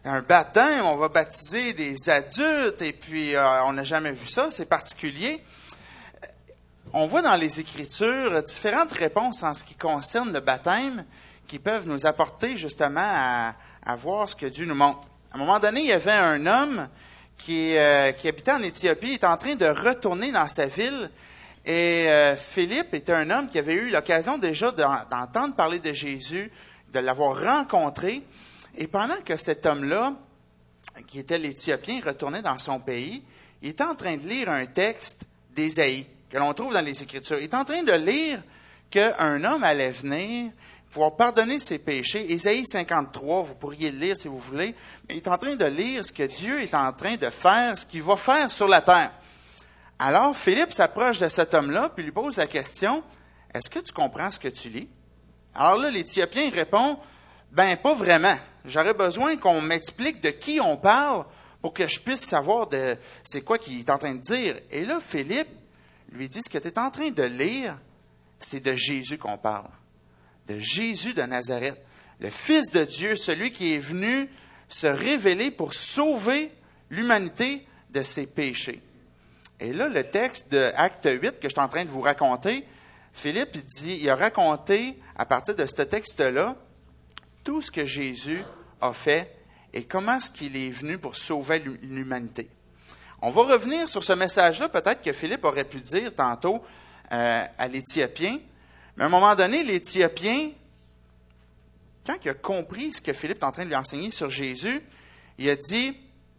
un baptême, on va baptiser des adultes, et puis on n'a jamais vu ça, c'est particulier. On voit dans les Écritures différentes réponses en ce qui concerne le baptême qui peuvent nous apporter justement à voir ce que Dieu nous montre. À un moment donné, il y avait un homme qui habitait en Éthiopie, il était en train de retourner dans sa ville, et Philippe était un homme qui avait eu l'occasion déjà d'entendre parler de Jésus, de l'avoir rencontré. Et pendant que cet homme-là, qui était l'Éthiopien, retournait dans son pays, il était en train de lire un texte d'Ésaïe, que l'on trouve dans les Écritures. Il est en train de lire qu'un homme allait venir pouvoir pardonner ses péchés. Ésaïe 53, vous pourriez le lire si vous voulez. Mais il est en train de lire ce que Dieu est en train de faire, ce qu'il va faire sur la terre. Alors, Philippe s'approche de cet homme-là, puis lui pose la question, « Est-ce que tu comprends ce que tu lis? » Alors là, l'Éthiopien répond, « Ben, pas vraiment. J'aurais besoin qu'on m'explique de qui on parle pour que je puisse savoir c'est quoi qu'il est en train de dire. » Et là, Philippe lui dit, « Ce que tu es en train de lire, c'est de Jésus qu'on parle. De Jésus de Nazareth, le Fils de Dieu, celui qui est venu se révéler pour sauver l'humanité de ses péchés. » Et là, le texte de Acte 8 que je suis en train de vous raconter, Philippe il a raconté, à partir de ce texte-là, tout ce que Jésus a fait et comment est-ce qu'il est venu pour sauver l'humanité. On va revenir sur ce message-là, peut-être que Philippe aurait pu dire tantôt à l'Éthiopien, mais à un moment donné, l'Éthiopien, quand il a compris ce que Philippe est en train de lui enseigner sur Jésus, il a dit,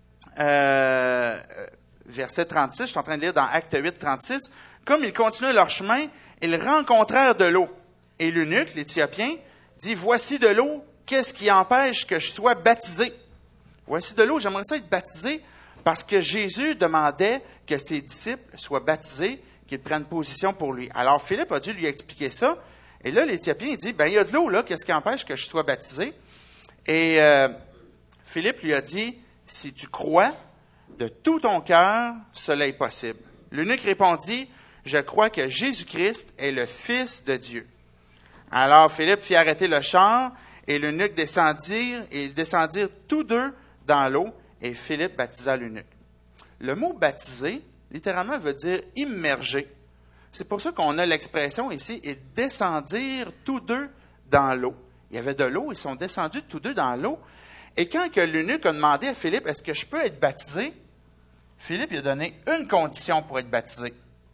verset 36, je suis en train de lire dans Acte 8, 36, « Comme ils continuaient leur chemin, ils rencontrèrent de l'eau. Et l'eunuque, l'Éthiopien, dit, « Voici de l'eau, qu'est-ce qui empêche que je sois baptisé? » Voici de l'eau, j'aimerais ça être baptisé, parce que Jésus demandait que ses disciples soient baptisés, qu'ils prennent position pour lui. Alors Philippe a dû lui expliquer ça, et là l'Éthiopien il dit, « Ben il y a de l'eau là, qu'est-ce qui empêche que je sois baptisé? » Et Philippe lui a dit, « Si tu crois de tout ton cœur, cela est possible. » L'eunuque répondit, « Je crois que Jésus-Christ est le Fils de Dieu. » Alors Philippe fit arrêter le char, et l'eunuque descendirent, et ils descendirent tous deux dans l'eau, et Philippe baptisa l'eunuque. Le mot « baptiser », littéralement, veut dire « immerger ». C'est pour ça qu'on a l'expression ici « ils descendirent tous deux dans l'eau ». Il y avait de l'eau, ils sont descendus tous deux dans l'eau. Et quand que l'eunuque a demandé à Philippe « Est-ce que je peux être baptisé? » Philippe lui a donné une condition pour être baptisé.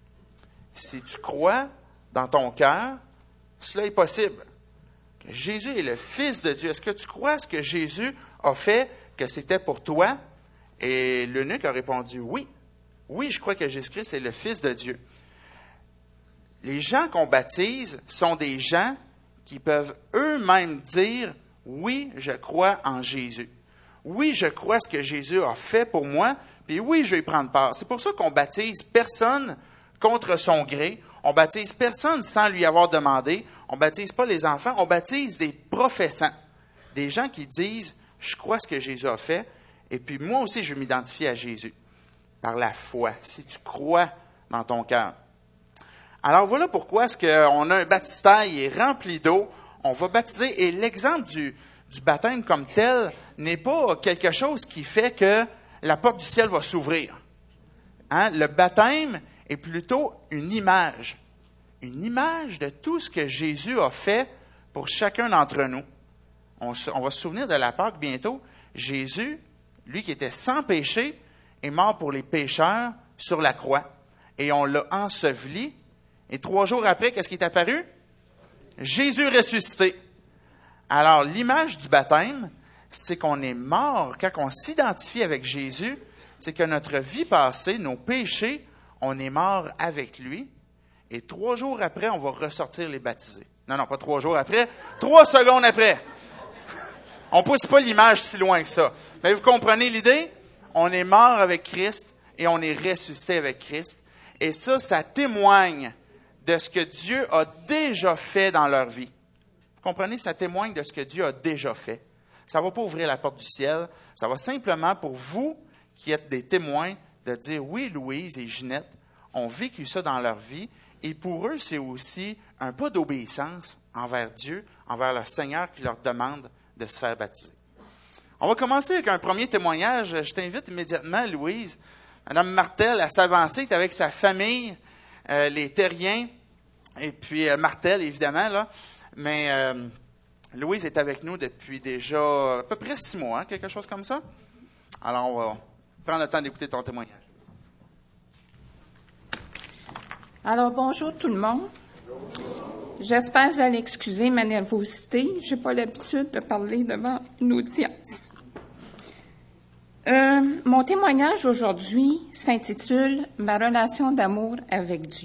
Si tu crois dans ton cœur, cela est possible. Que Jésus est le Fils de Dieu. Est-ce que tu crois ce que Jésus a fait, que c'était pour toi? Et l'eunuque a répondu oui. Oui, je crois que Jésus-Christ est le Fils de Dieu. Les gens qu'on baptise sont des gens qui peuvent eux-mêmes dire « Oui, je crois en Jésus. Oui, je crois ce que Jésus a fait pour moi, puis oui, je vais y prendre part. » C'est pour ça qu'on baptise personne contre son gré. On baptise personne sans lui avoir demandé. On baptise pas les enfants, on baptise des professants. Des gens qui disent « Je crois ce que Jésus a fait, et puis moi aussi, je m'identifie à Jésus. » Par la foi, si tu crois dans ton cœur. Alors voilà pourquoi est-ce qu'on a un baptistère, il est rempli d'eau, on va baptiser, et l'exemple du baptême comme tel n'est pas quelque chose qui fait que la porte du ciel va s'ouvrir. Hein? Le baptême est plutôt une image de tout ce que Jésus a fait pour chacun d'entre nous. On va se souvenir de la Pâque bientôt. Jésus, lui qui était sans péché, est mort pour les pécheurs sur la croix. Et on l'a enseveli. Et 3 jours après, qu'est-ce qui est apparu? Jésus ressuscité. Alors, l'image du baptême, c'est qu'on est mort. Quand on s'identifie avec Jésus, c'est que notre vie passée, nos péchés, on est mort avec lui. Et 3 jours après, on va ressortir les baptisés. Non, pas 3 jours après, 3 secondes après. On ne pousse pas l'image si loin que ça. Mais vous comprenez l'idée? On est mort avec Christ et on est ressuscité avec Christ. Et ça témoigne de ce que Dieu a déjà fait dans leur vie. Vous comprenez? Ça témoigne de ce que Dieu a déjà fait. Ça ne va pas ouvrir la porte du ciel. Ça va simplement pour vous qui êtes des témoins de dire oui, Louise et Ginette ont vécu ça dans leur vie. Et pour eux, c'est aussi un pas d'obéissance envers Dieu, envers leur Seigneur qui leur demande de se faire baptiser. On va commencer avec un premier témoignage. Je t'invite immédiatement, Louise. Madame Martel, à s'avancer, est avec sa famille, les Terriens, et puis Martel, évidemment, là. Mais Louise est avec nous depuis déjà à peu près 6 mois, quelque chose comme ça. Alors, on va prendre le temps d'écouter ton témoignage. Alors, bonjour tout le monde. J'espère que vous allez excuser ma nervosité. Je n'ai pas l'habitude de parler devant une audience. Mon témoignage aujourd'hui s'intitule « Ma relation d'amour avec Dieu ».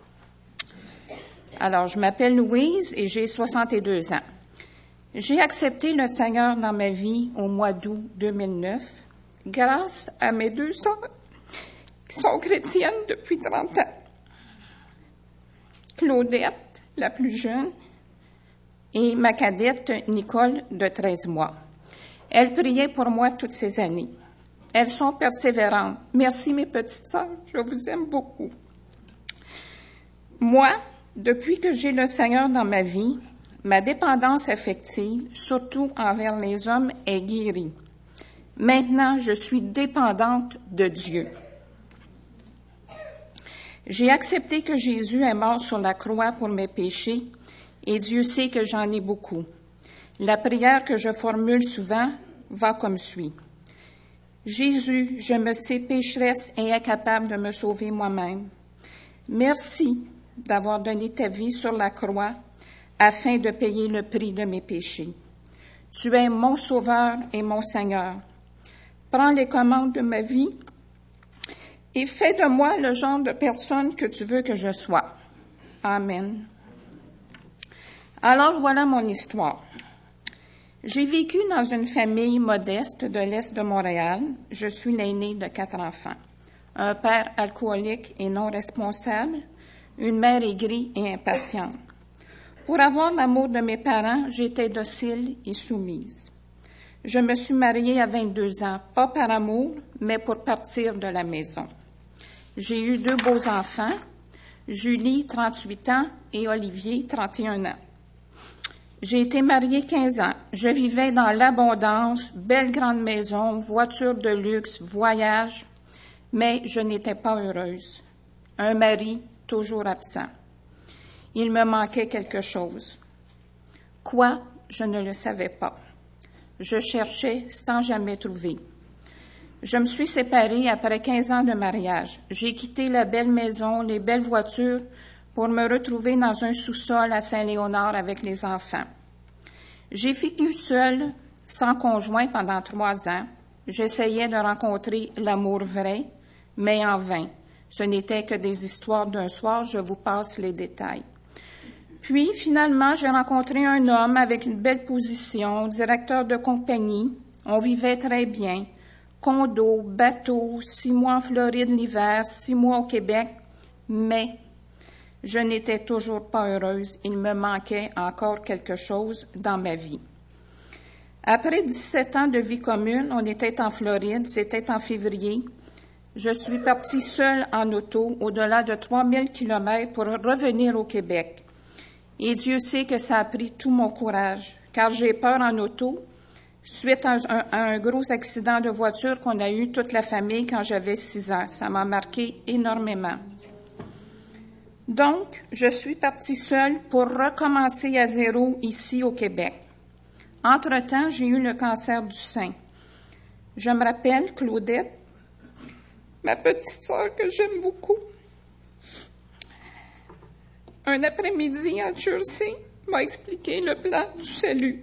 Alors, je m'appelle Louise et j'ai 62 ans. J'ai accepté le Seigneur dans ma vie au mois d'août 2009 grâce à mes 2 sœurs qui sont chrétiennes depuis 30 ans. Claudette, la plus jeune, et ma cadette Nicole, de 13 mois. Elles priaient pour moi toutes ces années. Elles sont persévérantes. Merci, mes petites sœurs, je vous aime beaucoup. Moi, depuis que j'ai le Seigneur dans ma vie, ma dépendance affective, surtout envers les hommes, est guérie. Maintenant, je suis dépendante de Dieu. J'ai accepté que Jésus est mort sur la croix pour mes péchés et Dieu sait que j'en ai beaucoup. La prière que je formule souvent va comme suit. Jésus, je me sais pécheresse et incapable de me sauver moi-même. Merci d'avoir donné ta vie sur la croix afin de payer le prix de mes péchés. Tu es mon Sauveur et mon Seigneur. Prends les commandes de ma vie et fais de moi le genre de personne que tu veux que je sois. Amen. Alors voilà mon histoire. J'ai vécu dans une famille modeste de l'Est de Montréal. Je suis l'aînée de 4 enfants. Un père alcoolique et non responsable, une mère aigrie et impatiente. Pour avoir l'amour de mes parents, j'étais docile et soumise. Je me suis mariée à 22 ans, pas par amour, mais pour partir de la maison. J'ai eu 2 beaux enfants, Julie, 38 ans, et Olivier, 31 ans. J'ai été mariée 15 ans. Je vivais dans l'abondance, belle grande maison, voiture de luxe, voyage, mais je n'étais pas heureuse. Un mari toujours absent. Il me manquait quelque chose. Quoi? Je ne le savais pas. Je cherchais sans jamais trouver. Je me suis séparée après 15 ans de mariage. J'ai quitté la belle maison, les belles voitures, pour me retrouver dans un sous-sol à Saint-Léonard avec les enfants. J'ai vécu seule, sans conjoint pendant 3 ans. J'essayais de rencontrer l'amour vrai, mais en vain. Ce n'était que des histoires d'un soir, je vous passe les détails. Puis, finalement, j'ai rencontré un homme avec une belle position, directeur de compagnie. On vivait très bien. Condo, bateau, 6 mois en Floride l'hiver, 6 mois au Québec. Mais je n'étais toujours pas heureuse. Il me manquait encore quelque chose dans ma vie. Après 17 ans de vie commune, on était en Floride, c'était en février. Je suis partie seule en auto, au-delà de 3000 kilomètres pour revenir au Québec. Et Dieu sait que ça a pris tout mon courage, car j'ai peur en auto, suite à un gros accident de voiture qu'on a eu toute la famille quand j'avais 6 ans. Ça m'a marqué énormément. Donc, je suis partie seule pour recommencer à zéro ici au Québec. Entre-temps, j'ai eu le cancer du sein. Je me rappelle Claudette, ma petite sœur que j'aime beaucoup. Un après-midi à Jersey m'a expliqué le plan du salut.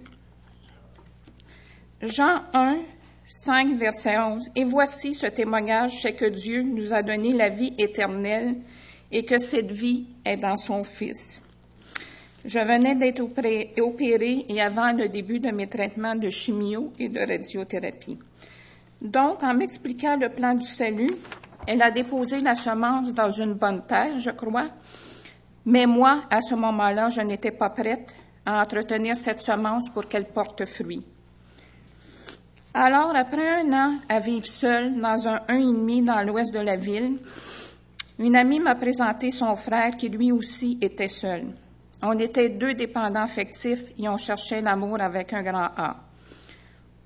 Jean 1, 5, verset 11. « Et voici ce témoignage, c'est que Dieu nous a donné la vie éternelle et que cette vie est dans son Fils. » Je venais d'être opérée et avant le début de mes traitements de chimio et de radiothérapie. Donc, en m'expliquant le plan du salut, elle a déposé la semence dans une bonne terre, je crois, mais moi, à ce moment-là, je n'étais pas prête à entretenir cette semence pour qu'elle porte fruit. Alors, après 1 an à vivre seule dans un 1,5 dans l'ouest de la ville, une amie m'a présenté son frère qui lui aussi était seul. On était 2 dépendants affectifs et on cherchait l'amour avec un grand A.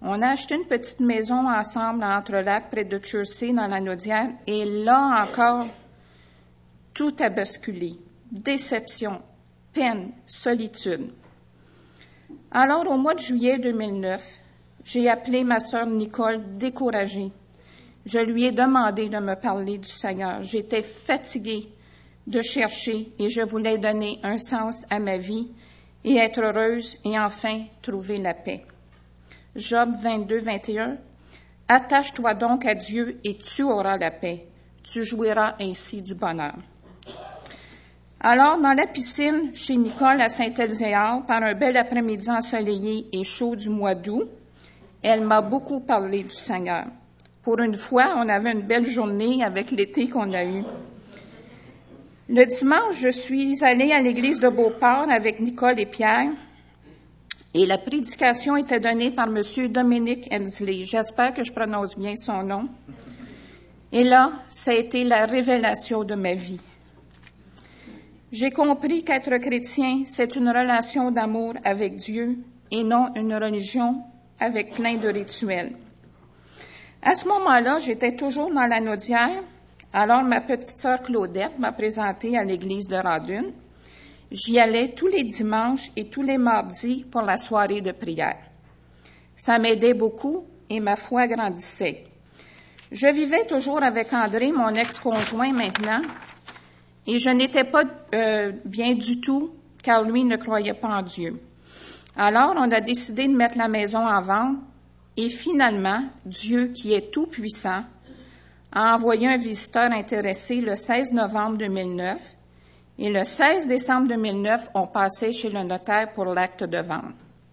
On a acheté une petite maison ensemble à Entrelacs, près de Chersey, dans la Naudière, et là encore, tout a basculé. Déception, peine, solitude. Alors, au mois de juillet 2009, j'ai appelé ma sœur Nicole découragée. Je lui ai demandé de me parler du Seigneur. J'étais fatiguée de chercher et je voulais donner un sens à ma vie et être heureuse et enfin trouver la paix. Job 22, 21. Attache-toi donc à Dieu et tu auras la paix. Tu jouiras ainsi du bonheur. Alors, dans la piscine chez Nicole à Saint-Elzéar, par un bel après-midi ensoleillé et chaud du mois d'août, elle m'a beaucoup parlé du Seigneur. Pour une fois, on avait une belle journée avec l'été qu'on a eu. Le dimanche, je suis allée à l'église de Beauport avec Nicole et Pierre et la prédication était donnée par M. Dominique Hensley. J'espère que je prononce bien son nom. Et là, ça a été la révélation de ma vie. J'ai compris qu'être chrétien, c'est une relation d'amour avec Dieu et non une religion avec plein de rituels. À ce moment-là, j'étais toujours dans la Naudière. Alors, ma petite sœur Claudette m'a présentée à l'église de Radune. J'y allais tous les dimanches et tous les mardis pour la soirée de prière. Ça m'aidait beaucoup et ma foi grandissait. Je vivais toujours avec André, mon ex-conjoint maintenant, et je n'étais pas bien du tout car lui ne croyait pas en Dieu. Alors, on a décidé de mettre la maison en vente et finalement, Dieu, qui est tout-puissant, a envoyé un visiteur intéressé le 16 novembre 2009 et le 16 décembre 2009, on passait chez le notaire pour l'acte de vente.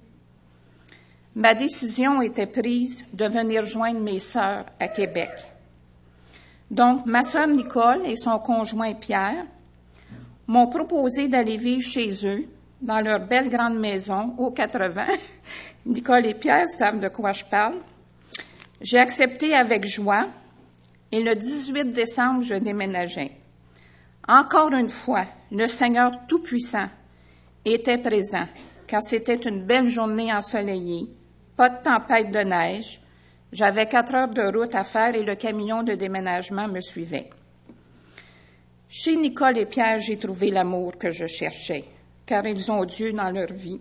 Ma décision était prise de venir joindre mes sœurs à Québec. Donc, ma sœur Nicole et son conjoint Pierre m'ont proposé d'aller vivre chez eux, dans leur belle grande maison, au 80. Nicole et Pierre savent de quoi je parle. J'ai accepté avec joie et le 18 décembre, je déménageais. Encore une fois, le Seigneur Tout-Puissant était présent, car c'était une belle journée ensoleillée, pas de tempête de neige. J'avais 4 heures de route à faire et le camion de déménagement me suivait. Chez Nicole et Pierre, j'ai trouvé l'amour que je cherchais, car ils ont Dieu dans leur vie.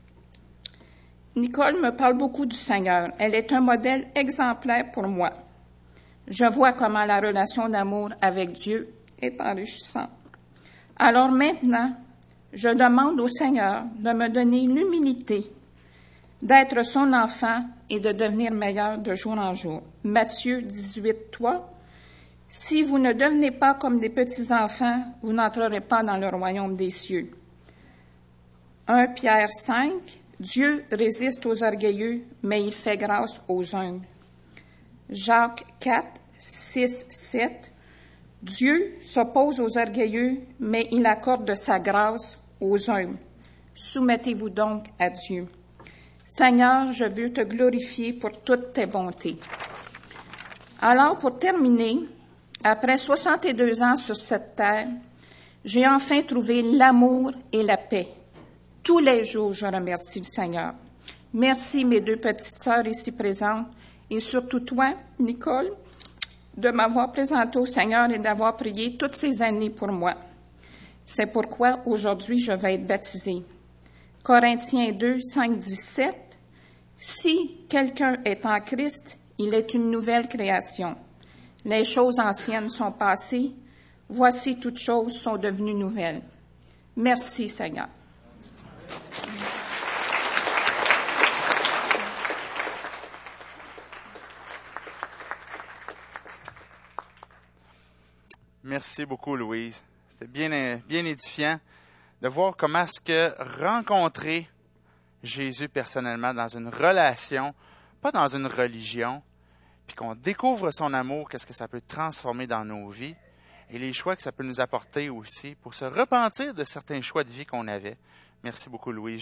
Nicole me parle beaucoup du Seigneur. Elle est un modèle exemplaire pour moi. Je vois comment la relation d'amour avec Dieu est enrichissante. Alors maintenant, je demande au Seigneur de me donner l'humilité d'être son enfant et de devenir meilleur de jour en jour. Matthieu 18, 3. Si vous ne devenez pas comme des petits-enfants, vous n'entrerez pas dans le royaume des cieux. 1 Pierre 5. Dieu résiste aux orgueilleux, mais il fait grâce aux humbles. Jacques 4, 6, 7. Dieu s'oppose aux orgueilleux, mais il accorde de sa grâce aux humbles. Soumettez-vous donc à Dieu. Seigneur, je veux te glorifier pour toutes tes bontés. Alors, pour terminer, après 62 ans sur cette terre, j'ai enfin trouvé l'amour et la paix. Tous les jours, je remercie le Seigneur. Merci, mes 2 petites sœurs ici présentes, et surtout toi, Nicole, de m'avoir présenté au Seigneur et d'avoir prié toutes ces années pour moi. C'est pourquoi aujourd'hui je vais être baptisée. Corinthiens 2, 5, 17. Si quelqu'un est en Christ, il est une nouvelle création. Les choses anciennes sont passées, voici toutes choses sont devenues nouvelles. Merci Seigneur. Merci beaucoup, Louise. C'était bien édifiant de voir comment est-ce que rencontrer Jésus personnellement dans une relation, pas dans une religion, puis qu'on découvre son amour, qu'est-ce que ça peut transformer dans nos vies, et les choix que ça peut nous apporter aussi pour se repentir de certains choix de vie qu'on avait. Merci beaucoup, Louise.